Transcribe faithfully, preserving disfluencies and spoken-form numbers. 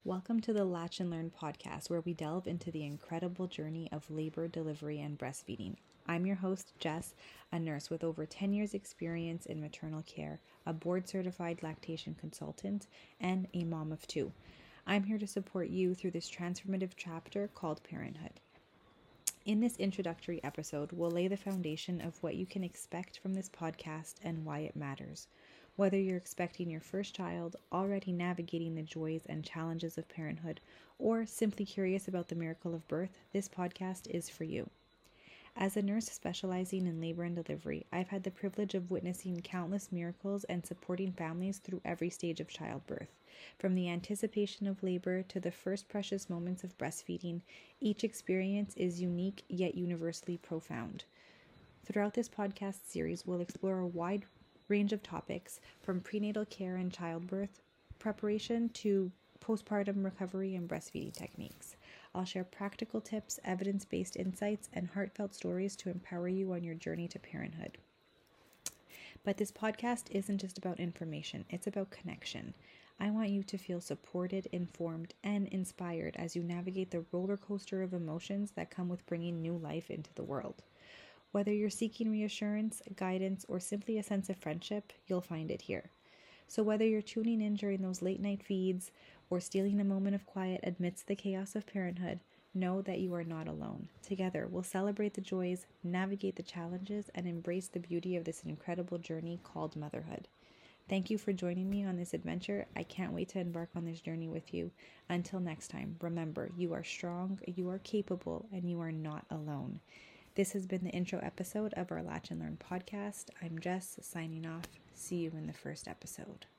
Welcome to the Latch and Learn podcast, where we delve into the incredible journey of labor, delivery, and breastfeeding. I'm your host, Jess, a nurse with over ten years experience in maternal care, a board-certified lactation consultant, and a mom of two. I'm here to support you through this transformative chapter called parenthood. In this introductory episode, we'll lay the foundation of what you can expect from this podcast and why it matters. Whether you're expecting your first child, already navigating the joys and challenges of parenthood, or simply curious about the miracle of birth, this podcast is for you. As a nurse specializing in labor and delivery, I've had the privilege of witnessing countless miracles and supporting families through every stage of childbirth. From the anticipation of labor to the first precious moments of breastfeeding, each experience is unique yet universally profound. Throughout this podcast series, we'll explore a wide range of topics from prenatal care and childbirth preparation to postpartum recovery and breastfeeding techniques. I'll share practical tips, evidence-based insights, and heartfelt stories to empower you on your journey to parenthood. But this podcast isn't just about information, it's about connection. I want you to feel supported, informed, and inspired as you navigate the roller coaster of emotions that come with bringing new life into the world. Whether you're seeking reassurance, guidance, or simply a sense of friendship, you'll find it here. So whether you're tuning in during those late night feeds or stealing a moment of quiet amidst the chaos of parenthood, know that you are not alone. Together, we'll celebrate the joys, navigate the challenges, and embrace the beauty of this incredible journey called motherhood. Thank you for joining me on this adventure. I can't wait to embark on this journey with you. Until next time, remember, you are strong, you are capable, and you are not alone. This has been the intro episode of our Latch and Learn podcast. I'm Jess, signing off. See you in the first episode.